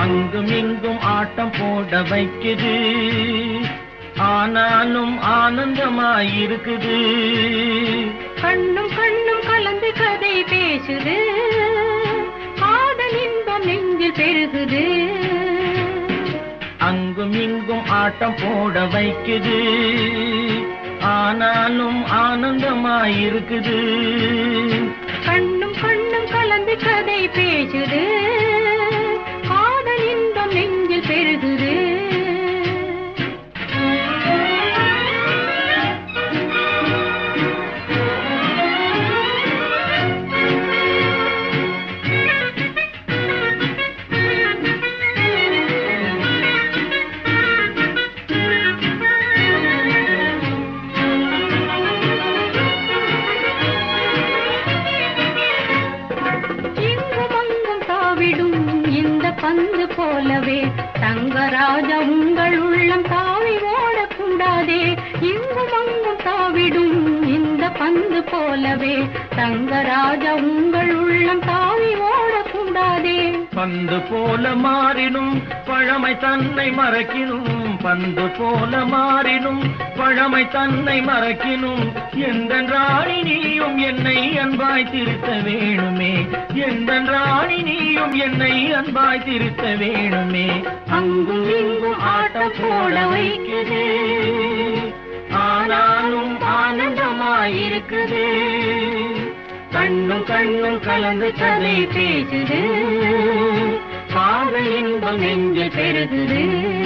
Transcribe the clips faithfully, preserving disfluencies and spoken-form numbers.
அங்கும் இங்கும் ஆட்டம் போட வைக்குது, ஆனாலும் ஆனந்தமாயிருக்குது. கண்ணும் கண்ணும் கலந்து கதை பேசுது, காதல் இன்பம் நெஞ்சில் பெருகுது. அங்கும் இங்கும் ஆட்டம் போட வைக்குது, ஆனாலும் ஆனந்தமாயிருக்குது. கண்ணும் கண்ணும் கலந்து கதை பேசுது, காதல் இன்பம் நெஞ்சில் பெருகுது. பந்து போலவே தங்கராஜா உங்கள் உள்ளம் தாவி ஓடக்கூடாதே. இங்கும் அங்கும் தாவிடும் இந்த பந்து போலவே தங்கராஜா உங்கள் உள்ளம் தாவி ஓடக்கூடாதே. பந்து போல மாறினும் பழமை தன்னை மறக்கினும், பந்து போல மாறினும் பழமை தன்னை மறக்கினும். எந்த ராணி நீயும் என்னை அன்பாய் திருத்த வேணுமே, எந்த ராணி நீயும் என்னை அன்பாய் திருத்த வேணுமே. அங்கும் இங்கும் ஆட்டம் போட வைக்குது, ஆனாலும் ஆனந்தமாயிருக்குது. கண்ணும் கண்ணும் கலந்து கதை பேசுது, காதல் இன்பம் நெஞ்சில் பெருகுது.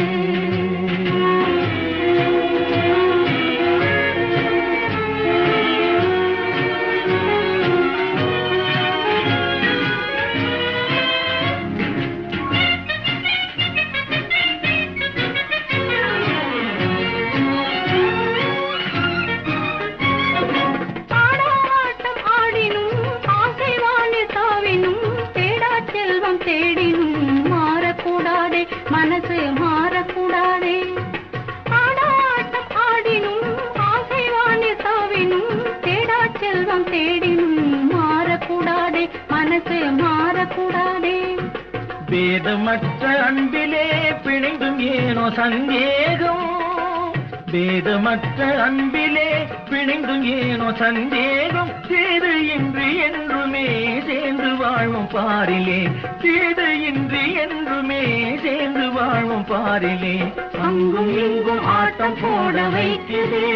மனசு மாறக்கூடாதே, ஆடாட்டம் ஆடினும் ஆசைவாணி சாவினும் தேடா செல்வம் தேடினும் மாறக்கூடாதே, மனசு மாறக்கூடாதே. வேதமற்ற அன்பிலே பிணைந்தும் ஏனோ சந்தேகம், வேதமற்ற அன்பிலே பிணைந்தும் ஏனோ சந்தேகம். சேது இன்றி என்றுமே சேர்ந்து வாழும் பாரிலே, சேது இன்றி என்றுமே சேர்ந்து வாழும் பாரிலே. அங்கும் இங்கும் ஆட்டம் போட வைக்குது,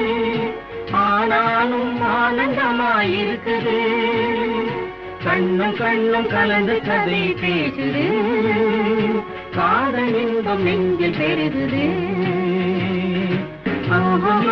ஆனாலும் ஆனந்தமாயிருக்குது. கண்ணும் கண்ணும் கலந்து கதை பேசுது, காதல் இன்பம் நெஞ்சில் பெருகுது. அங்கும்